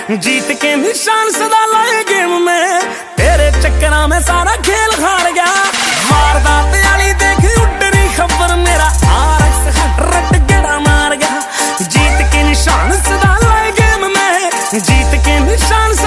जीत के निशान सदा लाए गेम में, तेरे चक्करा में सारा खेल हार गया। वारदात वाली देखी उड़नी खबर, मेरा आरक्स रट गड़ा मार गया। जीत के निशान सदा लाए गेम में, जीत के निशान